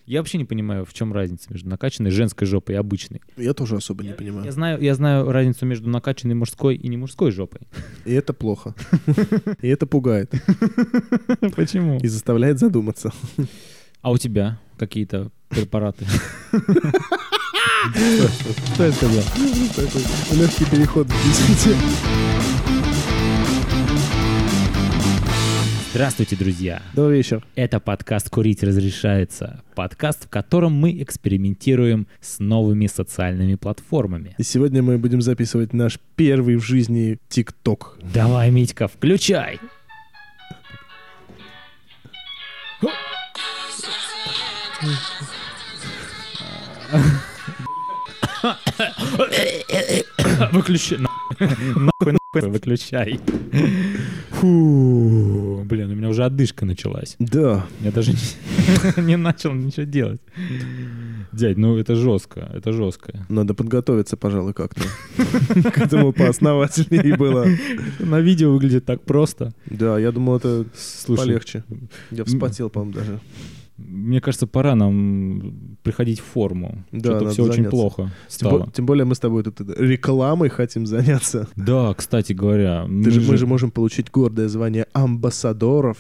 Я вообще не понимаю, в чем разница между накачанной женской жопой и обычной. Я тоже особо не понимаю. Я знаю разницу между накачанной мужской и не мужской жопой. И это плохо. И это пугает. Почему? И заставляет задуматься. А у тебя какие-то препараты? Что я сказал? Легкий переход в беседе. Здравствуйте, друзья! Добрый вечер. Это подкаст «Курить разрешается». Подкаст, в котором мы экспериментируем с новыми социальными платформами. И сегодня мы будем записывать наш первый в жизни ТикТок. Давай, Митька, включай! Выключай. Нахуй, выключай. Фу, блин, у меня уже одышка началась. Да. Я даже не начал ничего делать. Дядь, ну это жестко, это жестко. Надо подготовиться, пожалуй, как-то. К этому поосновательнее было. На видео выглядит так просто. Да, я думал, это Слушай, полегче. Я вспотел, по-моему, даже. Мне кажется, пора нам приходить в форму. Да, что-то надо все очень заняться. плохо стало. Тем более мы с тобой тут рекламой хотим заняться. Да, кстати говоря. Мы же можем получить гордое звание амбассадоров.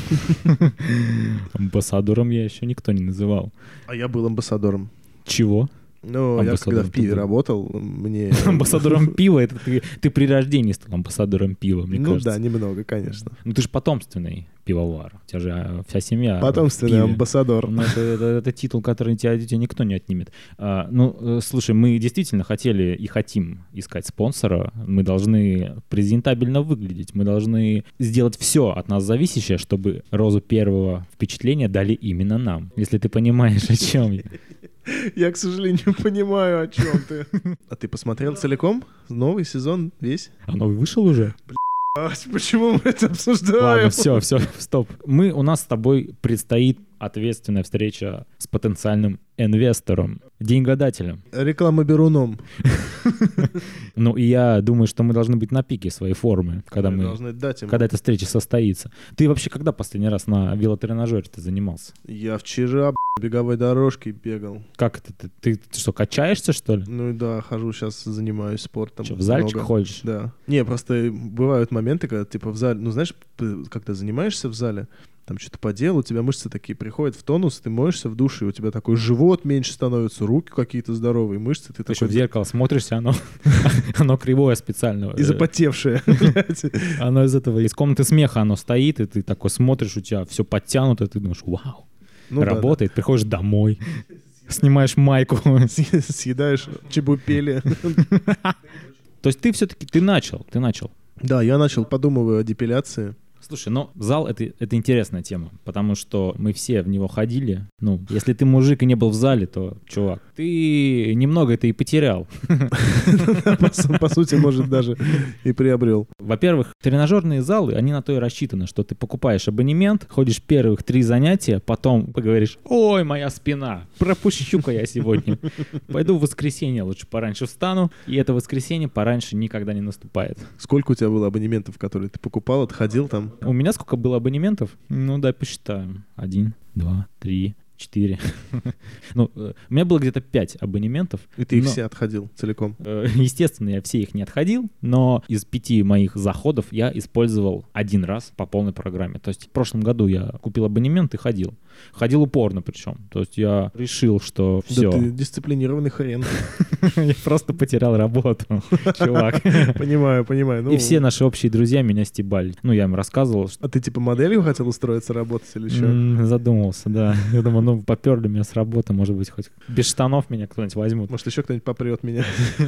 Амбассадором я еще никто не называл. А я был амбассадором. Чего? Ну, я когда в пиве работал, мне... Амбассадором пива, это ты при рождении стал амбассадором пива, мне кажется. Ну да, немного, конечно. Ну ты же потомственный пивовар, у тебя же вся семья Потомственный амбассадор. Ну, это титул, который тебя никто не отнимет. Слушай, мы действительно хотели и хотим искать спонсора, мы должны презентабельно выглядеть, мы должны сделать все от нас зависящее, чтобы розу первого впечатления дали именно нам, если ты понимаешь, о чем я. Я, к сожалению, понимаю, о чем ты. А ты посмотрел целиком? Новый сезон весь? А новый вышел уже? Почему мы это обсуждаем? Ладно, все, стоп. У нас с тобой предстоит ответственная встреча с потенциальным инвестором, деньгодателем. Реклама-беруном. Ну, и я думаю, что мы должны быть на пике своей формы, когда эта встреча состоится. Ты вообще когда последний раз на велотренажере ты занимался? Я вчера беговой дорожкой бегал. Как это? Ты что, качаешься, что ли? Ну да, хожу сейчас, занимаюсь спортом. Что, в зальчик ходишь? Да. Не, просто бывают моменты, когда типа в зале, ну знаешь, когда занимаешься в зале, там что-то по делу, у тебя мышцы такие приходят в тонус, ты моешься в душе, у тебя такой живот меньше становится, руки какие-то здоровые, мышцы. Ты такой... еще в зеркало смотришься, оно кривое специально. И запотевшее. Оно из комнаты смеха оно стоит, и ты такой смотришь, у тебя все подтянуто, ты думаешь, вау, работает, приходишь домой, снимаешь майку. Съедаешь чебупели. То есть ты все-таки, ты начал. Да, я начал, подумываю о депиляции. Слушай, зал это интересная тема, потому что мы все в него ходили. Ну, если ты мужик и не был в зале, то, чувак, ты немного это и потерял. По сути, может, даже и приобрел. Во-первых, тренажерные залы, они на то и рассчитаны, что ты покупаешь абонемент, ходишь первых 3 занятия, потом поговоришь: ой, моя спина, пропущу-ка я сегодня. Пойду в воскресенье, лучше пораньше встану, и это воскресенье пораньше никогда не наступает. Сколько у тебя было абонементов, которые ты покупал, отходил там? У меня сколько было абонементов? Ну, дай посчитаем. 1, 2, 3, 4. Ну, у меня было где-то 5 абонементов. И ты их все отходил целиком? Естественно, я все их не отходил, но из 5 моих заходов я использовал 1 раз по полной программе. То есть в прошлом году я купил абонемент и ходил. Ходил упорно причем. То есть я решил, что все. Да ты дисциплинированный хрен. Я просто потерял работу, чувак. Понимаю. И все наши общие друзья меня стебали. Ну, я им рассказывал. А ты типа моделью хотел устроиться работать или что? Задумался, да. Я думаю, поперли меня с работы, может быть, хоть без штанов меня кто-нибудь возьмут. Может, еще кто-нибудь попрет меня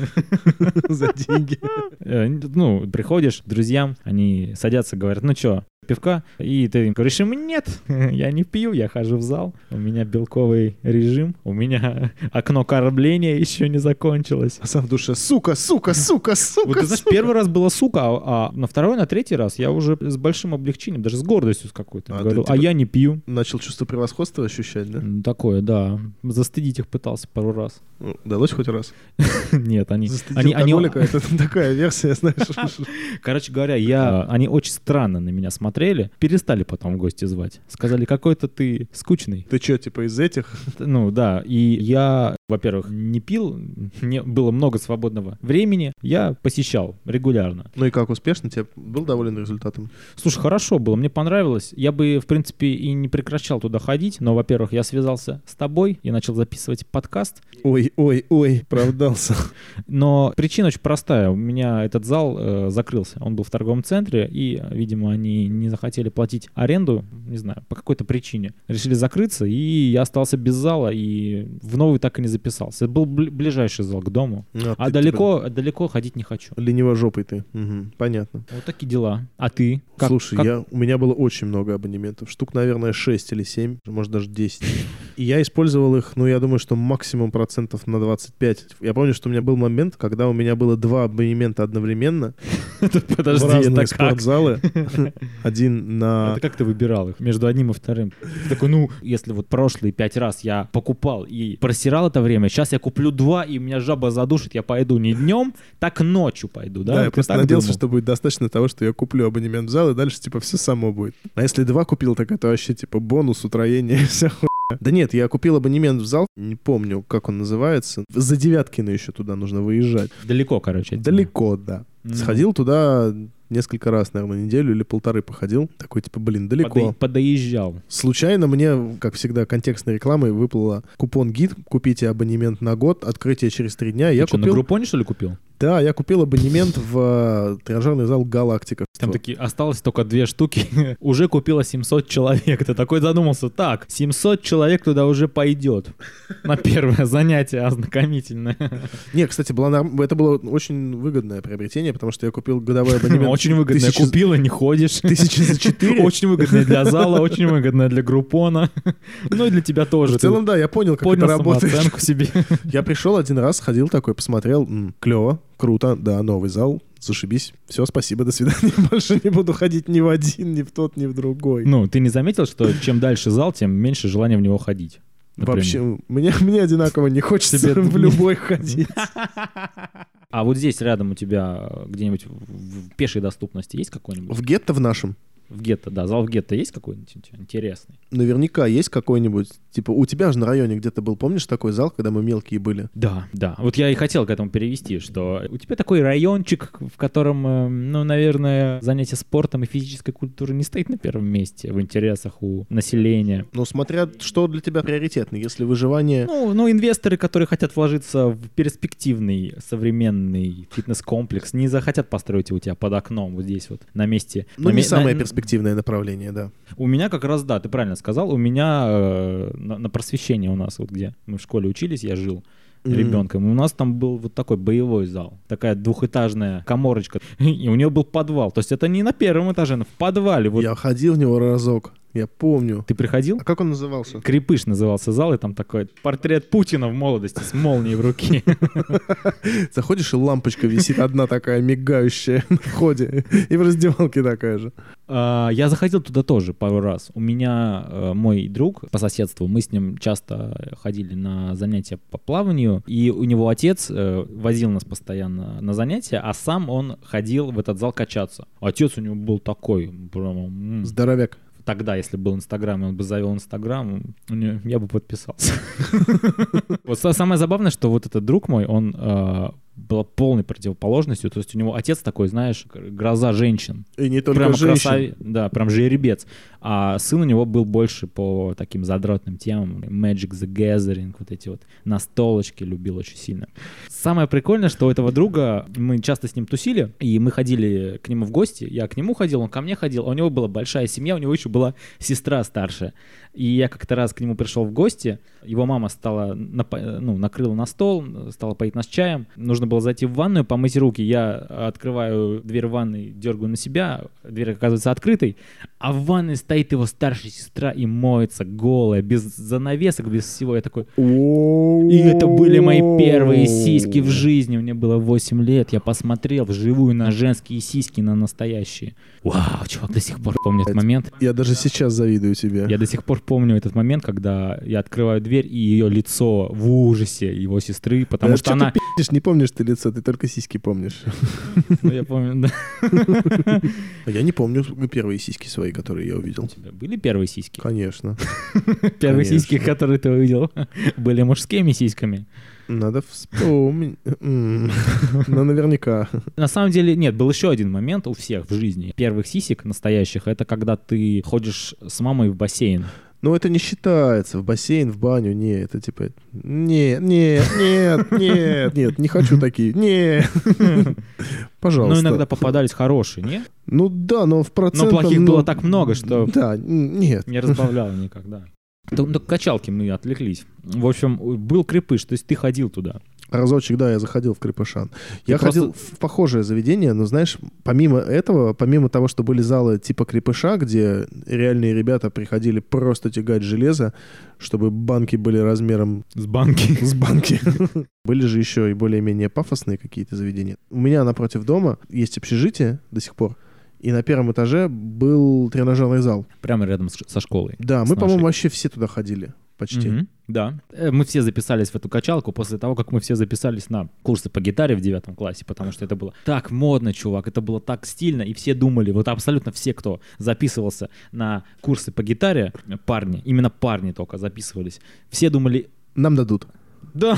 за деньги. Ну, приходишь к друзьям, они садятся, говорят: ну что, пивка? И ты говоришь им: нет, я не пью, я хожу в зал, у меня белковый режим, у меня окно кормления еще не закончилось. А сам в душе: сука. Вот ты знаешь, первый раз было сука, а на второй, на третий раз я уже с большим облегчением, даже с гордостью с какой-то говорил: а я не пью. Начал чувство превосходства ощущать, да? Такое, да. Застыдить их пытался пару раз. Удалось хоть раз? Нет, они... Алкоголика, это такая версия, знаешь. Короче говоря, они очень странно на меня смотрели. посмотрели, перестали потом в гости звать. Сказали, какой-то ты скучный. Ты что, типа из этих? Ну да, и я, во-первых, не пил, было много свободного времени, я посещал регулярно. Ну и как, успешно? Тебе был доволен результатом? Слушай, хорошо было, мне понравилось. Я бы, в принципе, и не прекращал туда ходить, но, во-первых, я связался с тобой и начал записывать подкаст. Ой, оправдался. Но причина очень простая. У меня этот зал закрылся. Он был в торговом центре, и, видимо, они не захотели платить аренду, не знаю, по какой-то причине. Решили закрыться, и я остался без зала, и в новый так и не записался. Это был ближайший зал к дому. А далеко ходить не хочу. Ленивожопый ты. Угу, понятно. Вот такие дела. А ты? Слушай, у меня было очень много абонементов. Штук, наверное, 6 или 7, может, даже 10. И я использовал их, я думаю, что максимум процентов на 25. Я помню, что у меня был момент, когда у меня было 2 абонемента одновременно Подожди, в разные это как? спортзалы. Один на... Это как ты выбирал их между одним и вторым? Ты такой, если вот прошлые 5 раз я покупал и просирал это время, сейчас я куплю 2, и меня жаба задушит, я пойду не днем, так ночью пойду, да? Да, я просто надеялся, что будет достаточно того, что я куплю абонемент в зал, и дальше, все само будет. А если 2 купил, так это вообще, бонус, утроение и вся хуйня. Да нет, я купил абонемент в зал, не помню, как он называется. За Девяткино еще туда нужно выезжать. Далеко, короче. Далеко, да. Сходил туда несколько раз, наверное, неделю или 1.5 походил. Такой, далеко. Подоезжал. Случайно мне, как всегда, контекстной рекламой выплыла купон-гид. Купите абонемент на год, открытие через 3 дня. Я купил... на Группоне, что ли, купил? Да, я купил абонемент в тренажерный зал «Галактика». Там такие, осталось только 2 штуки. Уже купило 700 человек. Ты такой задумался, так, 700 человек туда уже пойдет на первое занятие ознакомительное. Не, кстати, это было очень выгодное приобретение, потому что я купил годовой абонемент. Очень выгодное. Купил и не ходишь. 1000 за 4. Очень выгодное для зала, очень выгодное для Группона. Ну и для тебя тоже. В целом, да, я понял, как это работает. Самооценку себе. Я пришел один раз, ходил такой, посмотрел, клево, круто, да, новый зал, зашибись. Все, спасибо, до свидания. Больше не буду ходить ни в один, ни в тот, ни в другой. Ты не заметил, что чем дальше зал, тем меньше желания в него ходить? Например. Вообще, мне одинаково не хочется в любой ходить. А вот здесь рядом у тебя где-нибудь в пешей доступности есть какой-нибудь? В гетто в нашем? В гетто, да. Зал в гетто есть какой-нибудь интересный? Наверняка есть какой-нибудь. У тебя же на районе где-то был, помнишь, такой зал, когда мы мелкие были? Да. Вот я и хотел к этому перевести, что у тебя такой райончик, в котором, наверное, занятие спортом и физической культурой не стоит на первом месте в интересах у населения. Смотря, что для тебя приоритетно, если выживание... Инвесторы, которые хотят вложиться в перспективный современный фитнес-комплекс, не захотят построить его у тебя под окном, вот здесь вот, на месте. Не самое перспективное направление, да. У меня как раз, да, ты правильно сказал, у меня на просвещении у нас, вот где мы в школе учились, я жил ребенком, у нас там был вот такой боевой зал, такая двухэтажная каморочка, и у нее был подвал, то есть это не на первом этаже, но в подвале. Вот. Я ходил в него разок. Я помню. Ты приходил? А как он назывался? Крепыш назывался зал, и там такой портрет Путина в молодости с молнией в руке. Заходишь, и лампочка висит одна такая мигающая на входе, и в раздевалке такая же. Я заходил туда тоже пару раз. У меня мой друг по соседству, мы с ним часто ходили на занятия по плаванию, и у него отец возил нас постоянно на занятия, а сам он ходил в этот зал качаться. Отец у него был такой, прям... Здоровяк. Тогда, если был Инстаграм, он бы завел Инстаграм, я бы подписался. Вот самое забавное, что вот этот друг мой, он была полной противоположностью. То есть у него отец такой, знаешь, гроза женщин. И не только прямо женщин. Да, прям жеребец. А сын у него был больше по таким задротным темам. Magic the Gathering, вот эти вот настолочки любил очень сильно. Самое прикольное, что у этого друга, мы часто с ним тусили, и мы ходили к нему в гости. Я к нему ходил, он ко мне ходил. А у него была большая семья, у него еще была сестра старшая. И я как-то раз к нему пришел в гости, его мама накрыла на стол, стала поить нас чаем. Нужно было зайти в ванную, помыть руки. Я открываю дверь ванной, дергаю на себя, дверь оказывается открытой, а в ванной стоит его старшая сестра и моется голая, без занавесок, без всего. Я такой... И это были мои первые сиськи в жизни. Мне было 8 лет. Я посмотрел вживую на женские сиськи, на настоящие. Вау, чувак, до сих пор помню этот момент. Я даже сейчас завидую тебе. Я до сих пор помню этот момент, когда я открываю дверь, и ее лицо в ужасе его сестры, потому что она... не помнишь, ты лицо, ты только сиськи помнишь. Ну, я помню, да. Я не помню первые сиськи свои, которые я увидел. У тебя были первые сиськи? Конечно. Первые сиськи, которые ты увидел, были мужскими сиськами? Надо вспомнить. Ну, наверняка. На самом деле, нет, был еще один момент у всех в жизни. Первых сисек настоящих — это когда ты ходишь с мамой в бассейн. Ну, это не считается. В бассейн, в баню, не, это типа... Нет, не хочу такие. Не. Пожалуйста. Ну, иногда попадались хорошие, не? Ну да, но в процентном... Но плохих было так много, что... Да, нет. Не разбавлял никогда. До качалки мы отвлеклись. В общем, был крепыш, то есть ты ходил туда. Разочек, да, я заходил в Крепышан. Я ходил в похожее заведение, но, знаешь, помимо этого, помимо того, что были залы типа Крепыша, где реальные ребята приходили просто тягать железо, чтобы банки были размером... С банки. С банки. Были же еще и более-менее пафосные какие-то заведения. У меня напротив дома есть общежитие до сих пор, и на первом этаже был тренажерный зал. Прямо рядом со школой. Да, мы, по-моему, вообще все туда ходили. Почти. Да. Мы все записались в эту качалку после того, как мы все записались на курсы по гитаре в 9 классе, потому что это было так модно, чувак, это было так стильно, и все думали, вот абсолютно все, кто записывался на курсы по гитаре, парни, именно парни только записывались, все думали... Нам дадут. Да.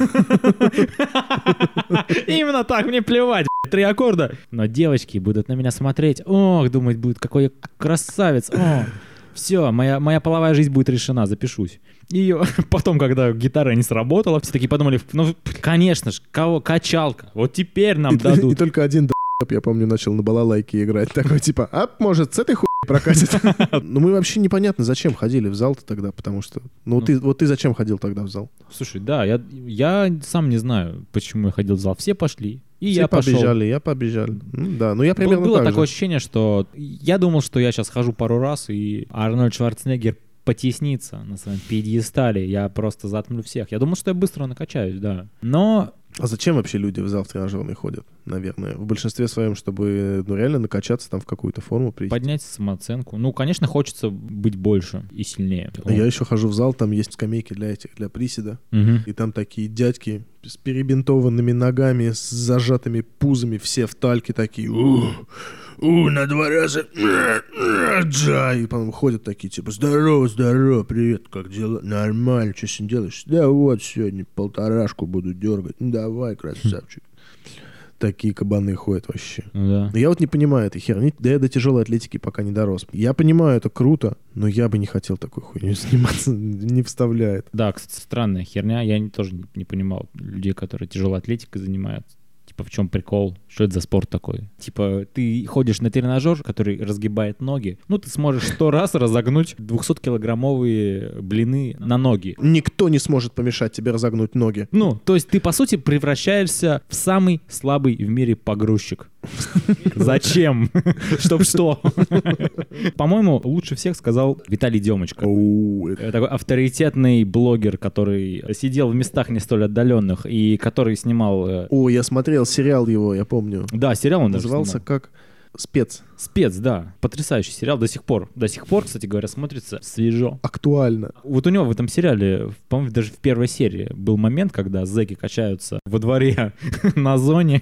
Именно так, мне плевать, 3 аккорда. Но девочки будут на меня смотреть, ох, думать будут, какой я красавец, о. Все, моя половая жизнь будет решена, запишусь. И потом, когда гитара не сработала, все такие подумали, ну, конечно же, качалка, вот теперь нам дадут. И только один я помню, начал на балалайке играть. Такой типа, может, с этой хуйней прокатит? Ну, мы вообще непонятно, зачем ходили в зал-то тогда, потому что... Ну, ты зачем ходил тогда в зал? Слушай, да, я сам не знаю, почему я ходил в зал. Все пошли. И все я пошел. Я побежал. Да, ну я примерно было так такое же. ощущение, что я думал, что я сейчас хожу пару раз, и Арнольд Шварценеггер потеснится на своем пьедестале. Я просто заткну всех. Я думал, что я быстро накачаюсь, да. Но... А зачем вообще люди в зал в тренажерный ходят, наверное? В большинстве своем, чтобы реально накачаться там в какую-то форму прийти. Поднять самооценку. Ну, конечно, хочется быть больше и сильнее. Я еще хожу в зал, там есть скамейки для приседа. И там такие дядьки с перебинтованными ногами, с зажатыми пузами, все в тальке такие. На 2 раза. И потом ходят такие, типа, здорово, привет, как дела? Нормально, что сегодня делаешь? Да вот, сегодня 1,5 буду дергать. Давай, красавчик. Такие кабаны ходят вообще. Да. Я вот не понимаю этой херни. Да я до тяжелой атлетики пока не дорос. Я понимаю, это круто, но я бы не хотел такой хуйней заниматься. Не вставляет. Да, кстати, странная херня. Я тоже не понимал людей, которые тяжелой атлетикой занимаются. Типа, в чем прикол? Что это за спорт такой? Типа, ты ходишь на тренажер, который разгибает ноги. Ну, ты сможешь 100 раз разогнуть 200-килограммовые блины на ноги. Никто не сможет помешать тебе разогнуть ноги. Ну, то есть ты, по сути, превращаешься в самый слабый в мире погрузчик. Зачем? Чтоб что? По-моему, лучше всех сказал Виталий Демочка. Такой авторитетный блогер, который сидел в местах не столь отдаленных и который снимал... Я смотрел сериал его, я помню. Да, сериал он даже назывался снимал. как «Спец». «Спец», да. Потрясающий сериал до сих пор. До сих пор, кстати говоря, смотрится свежо. Актуально. Вот у него в этом сериале, по-моему, даже в первой серии был момент, когда зэки качаются во дворе на зоне,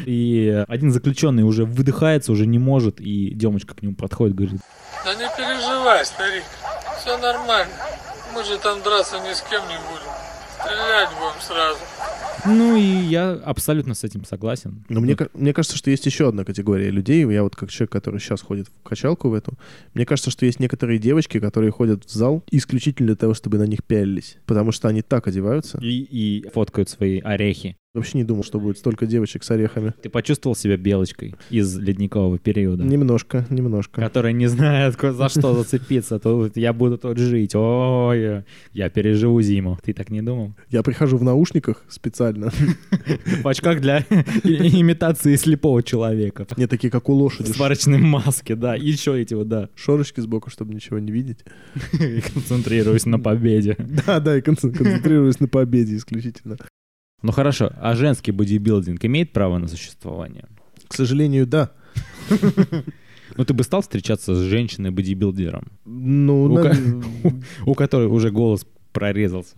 и один заключенный уже выдыхается, уже не может, и Демочка к нему подходит, говорит: да не переживай, старик, все нормально. Мы же там драться ни с кем не будем. Стрелять будем сразу. Ну и я абсолютно с этим согласен. Но мне кажется, что есть еще одна категория людей. Я вот как человек, который сейчас ходит в качалку в эту, мне кажется, что есть некоторые девочки, которые ходят в зал исключительно для того, чтобы на них пялились. Потому что они так одеваются. И фоткают свои орехи. Вообще не думал, что будет столько девочек с орехами. Ты почувствовал себя белочкой из ледникового периода? Немножко. Которая не знает, за что зацепиться. То я буду тут жить. Ой, я переживу зиму. Ты так не думал? Я прихожу в наушниках специально. В очках для имитации слепого человека. Не такие, как у лошади. В сварочной маске, да. И еще эти вот, да. Шорочки сбоку, чтобы ничего не видеть. И концентрируюсь на победе. Да, и концентрируюсь на победе исключительно. Ну хорошо, а женский бодибилдинг имеет право на существование? К сожалению, да. Ну ты бы стал встречаться с женщиной-бодибилдером? Ну, у которой уже голос прорезался.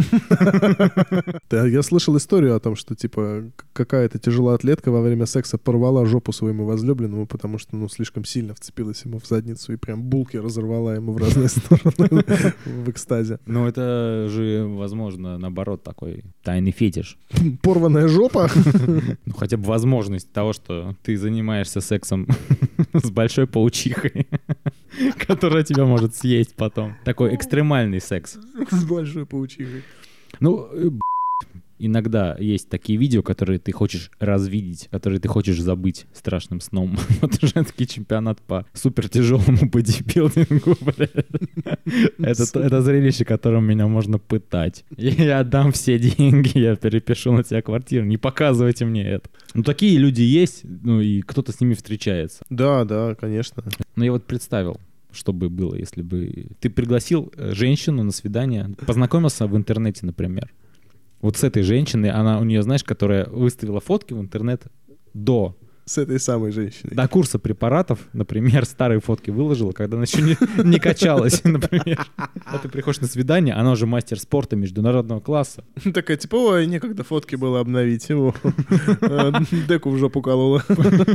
Да, я слышал историю о том, что, типа, какая-то тяжелоатлетка во время секса порвала жопу своему возлюбленному, потому что, ну, слишком сильно вцепилась ему в задницу и прям булки разорвала ему в разные стороны в экстазе. Ну, это же, возможно, наоборот, такой тайный фетиш. Порванная жопа? Ну, хотя бы возможность того, что ты занимаешься сексом с большой паучихой, которая тебя может съесть потом. Такой экстремальный секс. С большой паучихой. Ну, иногда есть такие видео, которые ты хочешь развидеть, которые ты хочешь забыть страшным сном. Вот женский чемпионат по супертяжелому бодибилдингу, блядь. Это зрелище, которым меня можно пытать. Я отдам все деньги, я перепишу на тебя квартиру. Не показывайте мне это. Ну, такие люди есть, ну, и кто-то с ними встречается. Да, конечно. Но я вот представил, что бы было, если бы ты пригласил женщину на свидание, познакомился в интернете, например. Вот с этой женщиной, она у нее, знаешь, которая выставила фотки в интернет с этой самой женщиной. до курса препаратов, например, старые фотки выложила, когда она еще не качалась, например. А ты приходишь на свидание, она уже мастер спорта международного класса. Такая, типа, ой, некогда фотки было обновить. Его деку в жопу колола.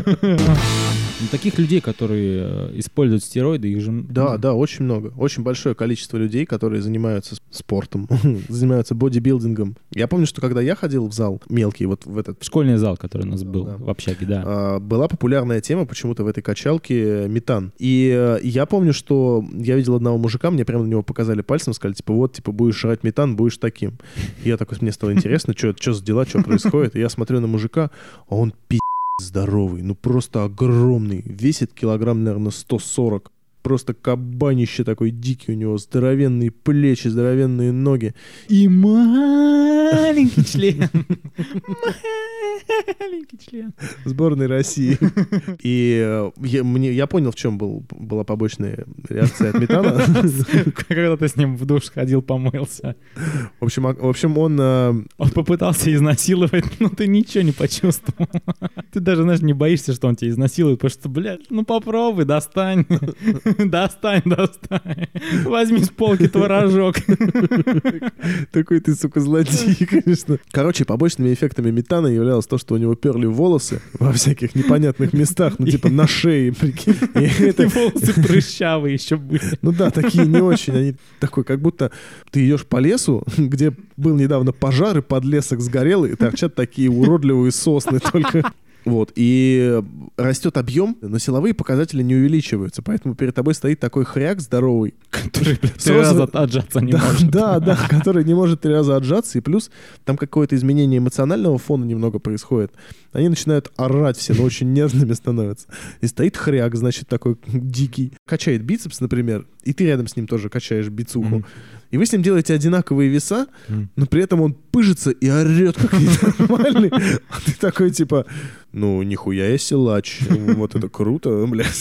Ну, таких людей, которые используют стероиды, их же... Да, очень много. Очень большое количество людей, которые занимаются спортом, занимаются бодибилдингом. Я помню, что когда я ходил в зал мелкий, вот в этот... Школьный зал, который у нас был в общаге, да. Была популярная тема почему-то в этой качалке метан. И я помню, что я видел одного мужика, мне прямо на него показали пальцем, сказали, типа, вот, типа, будешь жрать метан, будешь таким. И я такой, мне стало интересно, что за дела, что происходит. И я смотрю на мужика, а он здоровый, ну просто огромный, весит килограмм, наверное, 140. Просто кабанище такой дикий у него, здоровенные плечи, здоровенные ноги. И маленький член. Маленький член. Сборной России. И я понял, в чем была побочная реакция от метана. Когда ты с ним в душ ходил, помылся. В общем, он... Он попытался изнасиловать, но ты ничего не почувствовал. Ты даже, знаешь, не боишься, что он тебя изнасилует, потому что, блядь, ну попробуй, достань. Достань. Возьми с полки творожок. Такой ты, сука, злодей, конечно. Короче, побочными эффектами метана являлось то, что у него перли волосы во всяких непонятных местах, ну типа на шее, прикинь. И волосы прыщавые еще были. Ну да, такие не очень. Они такой, как будто ты идешь по лесу, где был недавно пожар, и подлесок сгорел, и торчат такие уродливые сосны только... Вот, и растет объем, но силовые показатели не увеличиваются, поэтому перед тобой стоит такой хряк здоровый, который 3 раза отжаться не может. Да, который не может 3 раза отжаться, и плюс там какое-то изменение эмоционального фона немного происходит. Они начинают орать все, но очень нервными становятся. И стоит хряк, значит, такой дикий. Качает бицепс, например, и ты рядом с ним тоже качаешь бицуху. И вы с ним делаете одинаковые веса, но при этом он пыжится и орет, как ненормальный. А ты такой, типа, ну, нихуя я силач. Вот это круто, блядь.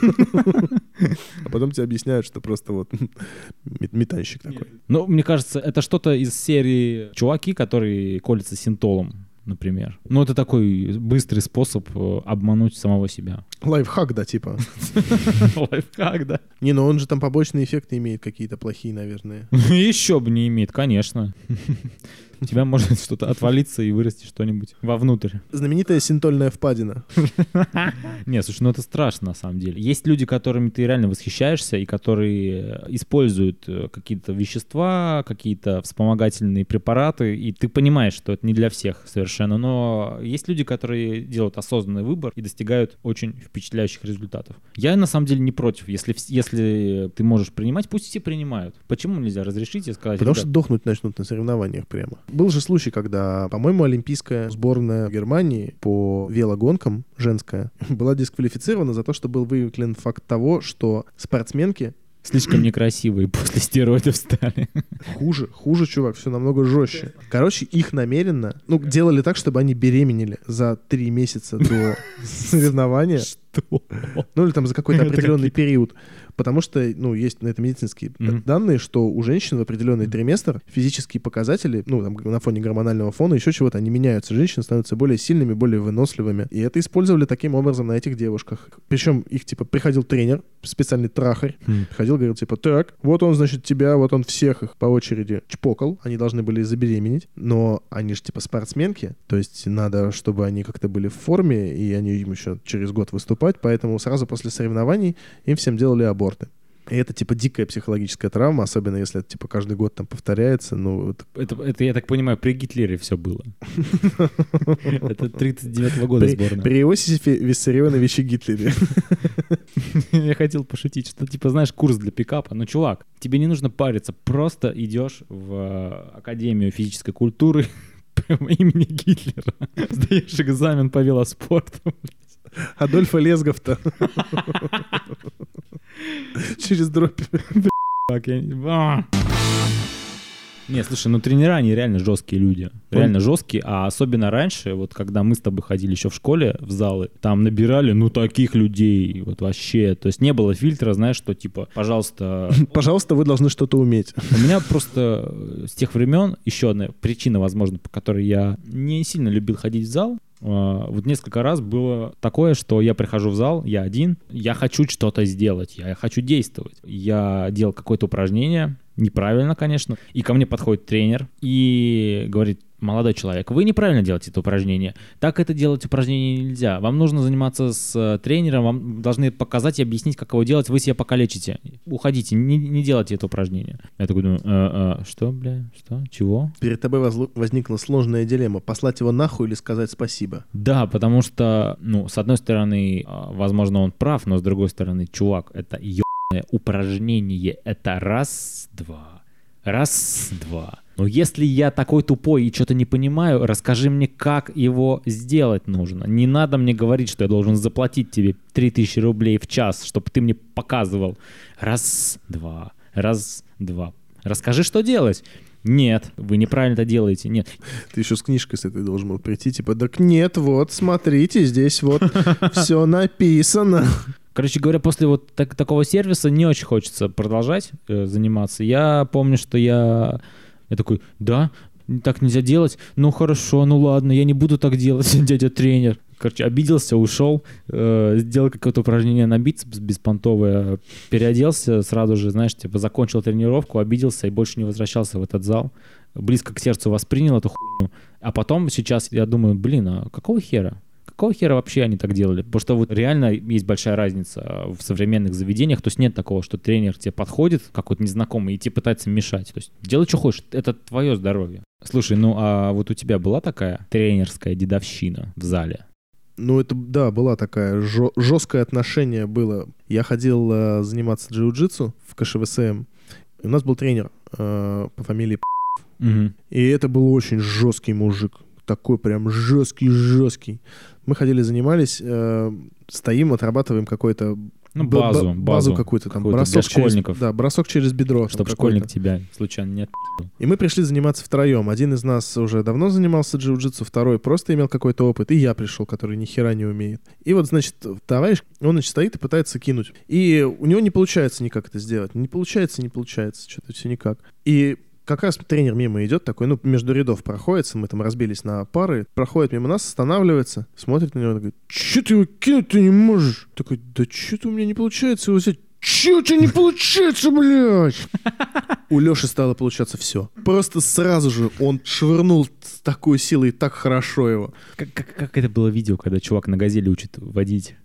А потом тебе объясняют, что просто вот метанщик такой. Ну, мне кажется, это что-то из серии чуваки, которые колятся синтолом, например. Ну, это такой быстрый способ обмануть самого себя. Лайфхак, да, типа. Лайфхак, да. Не, ну он же там побочные эффекты имеет какие-то плохие, наверное. Еще бы не имеет, конечно. У тебя может что-то отвалиться и вырасти что-нибудь вовнутрь. Знаменитая синтольная впадина. Нет, слушай, ну это страшно на самом деле. Есть люди, которыми ты реально восхищаешься и которые используют какие-то вещества, какие-то вспомогательные препараты, и ты понимаешь, что это не для всех совершенно. Но есть люди, которые делают осознанный выбор и достигают очень впечатляющих результатов. Я на самом деле не против. Если ты можешь принимать, пусть все принимают. Почему нельзя разрешить и сказать? Потому что дохнуть начнут на соревнованиях прямо. Был же случай, когда, по-моему, олимпийская сборная Германии по велогонкам женская была дисквалифицирована за то, что был выявлен факт того, что спортсменки слишком некрасивые после стероидов стали. Хуже, чувак, все намного жестче. Короче, их намеренно, делали так, чтобы они беременели за 3 месяца до соревнования. Что? Ну или там за какой-то определенный период. Потому что, есть на это медицинские данные, что у женщин в определенный триместр физические показатели, там, на фоне гормонального фона, еще чего-то, они меняются. Женщины становятся более сильными, более выносливыми. И это использовали таким образом на этих девушках. Причем их, приходил тренер, специальный трахарь, приходил, говорил, так, вот он, значит, тебя, вот он всех их по очереди чпокал, они должны были забеременеть, но они же, спортсменки, то есть надо, чтобы они как-то были в форме, и они им еще через год выступать, поэтому сразу после соревнований им всем делали аборты. И это, дикая психологическая травма, особенно если это, каждый год там повторяется. Это, я так понимаю, при Гитлере все было. Это 39-го года сборная. При Иосифе Виссарионовиче Гитлере. Я хотел пошутить, что, знаешь, курс для пикапа. Ну, чувак, тебе не нужно париться, просто идешь в Академию физической культуры имени Гитлера, сдаешь экзамен по велоспорту. Адольфа Лесгофта. Через дробь. Не, слушай, тренера, они реально жесткие люди. Реально жесткие, а особенно раньше, вот когда мы с тобой ходили еще в школе, в залы, там набирали, таких людей, вот вообще. То есть не было фильтра, знаешь, что пожалуйста... Пожалуйста, вы должны что-то уметь. У меня просто с тех времен еще одна причина, возможно, по которой я не сильно любил ходить в зал. Вот несколько раз было такое, что я прихожу в зал, я один, я хочу что-то сделать, я хочу действовать. Я делал какое-то упражнение, неправильно, конечно, и ко мне подходит тренер и говорит: молодой человек, вы неправильно делаете это упражнение. Так это делать упражнение нельзя. Вам нужно заниматься с тренером, вам должны показать и объяснить, как его делать, вы себя покалечите. Уходите, не делайте это упражнение. Я такой думаю, что? Чего? Перед тобой возникла сложная дилемма: послать его нахуй или сказать спасибо? Да, потому что, с одной стороны, возможно, он прав, но с другой стороны, чувак, это ебаное упражнение. Это раз-два. Но если я такой тупой и что-то не понимаю, расскажи мне, как его сделать нужно. Не надо мне говорить, что я должен заплатить тебе 3000 рублей в час, чтобы ты мне показывал. Раз-два. Расскажи, что делать. Нет, вы неправильно это делаете, нет. Ты еще с книжкой с этой должен был прийти, так нет, вот, смотрите, здесь вот все написано. Короче говоря, после вот такого сервиса не очень хочется продолжать заниматься. Я помню, что я такой, да, так нельзя делать. Ну хорошо, ладно, я не буду так делать, дядя тренер. Короче, обиделся, ушел, сделал какое-то упражнение на бицепс беспонтовое, переоделся сразу же, знаешь, закончил тренировку, обиделся и больше не возвращался в этот зал. Близко к сердцу воспринял эту хуйню. А потом сейчас я думаю, а какого хера? Какого хера вообще они так делали? Потому что вот реально есть большая разница в современных заведениях. То есть нет такого, что тренер тебе подходит, какой-то незнакомый, и тебе пытается мешать. То есть делай, что хочешь, это твое здоровье. Слушай, а вот у тебя была такая тренерская дедовщина в зале? Это, да, была такая, жесткое отношение было. Я ходил заниматься джиу-джитсу в КШВСМ, и у нас был тренер по фамилии И это был очень жесткий мужик. Такой прям жесткий. Мы ходили, занимались, стоим, отрабатываем какой-то базу какую-то там, бросок школьников. Бросок через бедро. Чтобы школьник тебя случайно не отпи***л. И мы пришли заниматься втроем. Один из нас уже давно занимался джиу-джитсу, второй просто имел какой-то опыт, и я пришел, который ни хера не умеет. И вот, значит, товарищ, он, стоит и пытается кинуть. И у него не получается никак это сделать. Не получается, что-то все никак. И как раз тренер мимо идет, такой, между рядов проходится, мы там разбились на пары, проходит мимо нас, останавливается, смотрит на него и говорит: «Чё ты его кинуть-то не можешь?» Такой: «Да чё-то у меня не получается его взять». «Чё у тебя не получается, блядь?» У Лёши стало получаться все. Просто сразу же он швырнул с такой силой и так хорошо его. Как это было видео, когда чувак на «Газели» учит водить?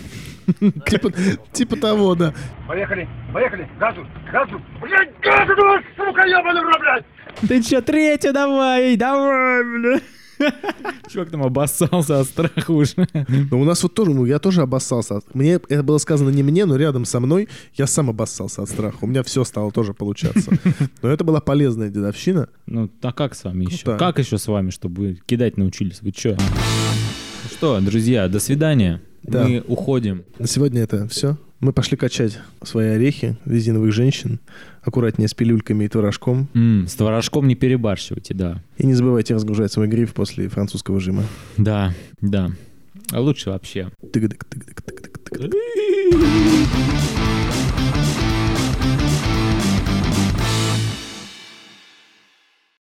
Типа того, да. Поехали, газу, блядь, газу, сука, ебаный в рот, блядь! Ты чё, третью давай, блядь! Чувак там обоссался от страха уже. У нас вот тоже, я тоже обоссался. Мне это было сказано не мне, но рядом со мной я сам обоссался от страха. У меня все стало тоже получаться. Но это была полезная дедовщина. А как с вами еще? Да. Как еще с вами, чтобы вы кидать научились? Вы чё? Что, друзья, до свидания. Да. Мы уходим. На сегодня это все. Мы пошли качать свои орехи, резиновых женщин. Аккуратнее с пилюльками и творожком. С творожком не перебарщивайте, да. И не забывайте разгружать свой гриф после французского жима. Да. А лучше вообще. Тык-тык-тык-тык-тык-тык.